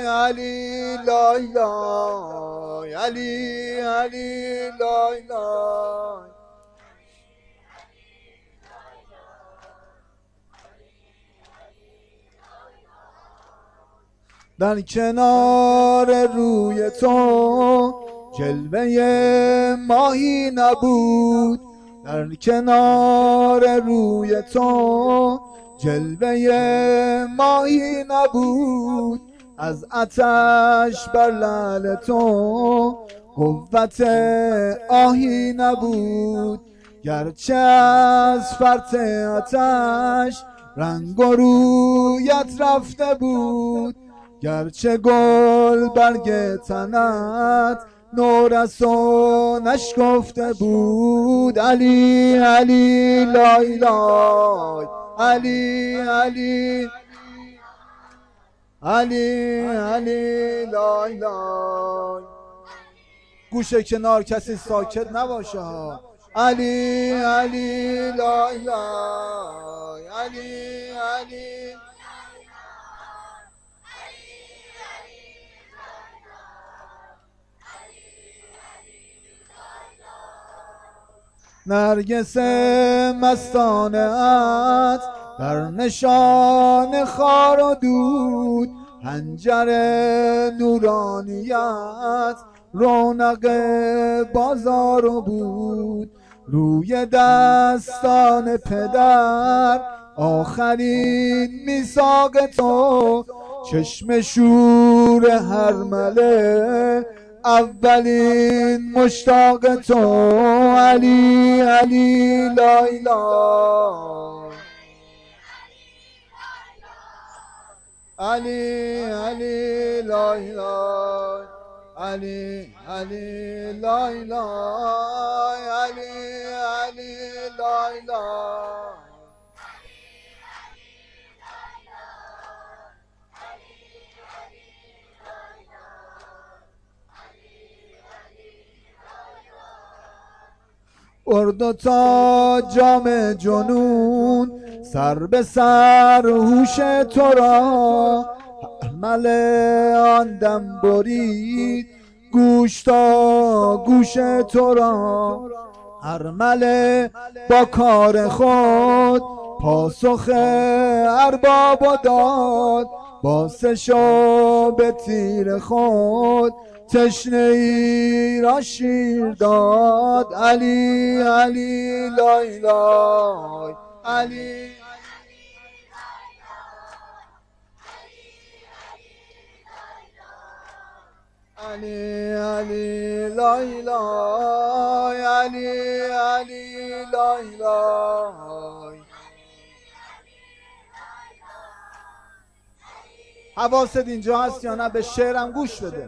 علی لای لای علی علی لای لای در کنار روی تو جلوه ماهی نبود، در کنار روی تو جلوه ماهی نبود، از آتش بر لعل تو قوت آهی نبود، گرچه از فرط آتش رنگ و رویت رفته بود، گرچه گل برگ تنت نورس و نشکفته بود. علی علی لای لای علی علی علی علی لای لای. گوشه کنار کسی ساکت نباشه ها. علی علی لای لای علی علی نرگس مستانه ات در نشان خار و دود، حنجر نورانیت رونق بازار و بود، روی دستان پدر آخرین میثاق تو، چشم شور هر ملک اولین مشتاق تو. علی علی لای لای علی علی لای لای علی علی لای لای علی علی لای لای. اردو تا جام جنون سر به سر هوش تو را، مل آن دم برید گوش تا گوش تو را، ارمله با کار خود پاسخ ارباب داد، با سشو به تیر خود تشنه ای را شیر داد. علی علی لای لای علی علی علی لای لای علی علی لای لای. حواست اینجا هست یا نه؟ به شعرم گوش بده.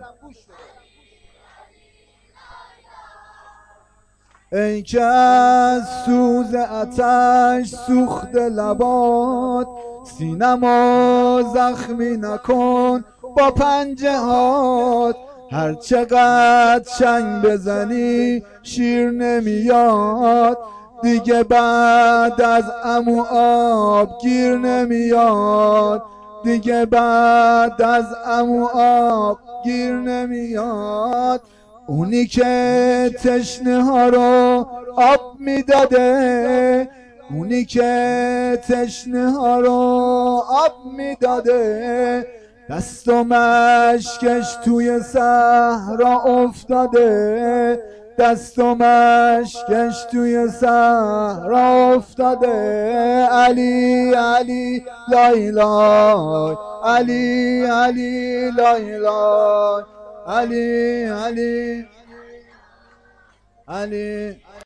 ای که از سوز آتش سوخته لبات، سینما زخمی نکن با پنجه هات، هر چقدر چنگ بزنی شیر نمیاد، دیگه بعد از عمو آب گیر نمیاد، دیگه بعد از عمو آب گیر نمیاد. اونی که تشنه ها رو آب میداده، اونی که تشنه ها رو آب میداده، دست و مشکش توی صحرا افتاده، دست و مشکش توی صحرا افتاده. علی علی لای لای علی علی لای لای علی علی علی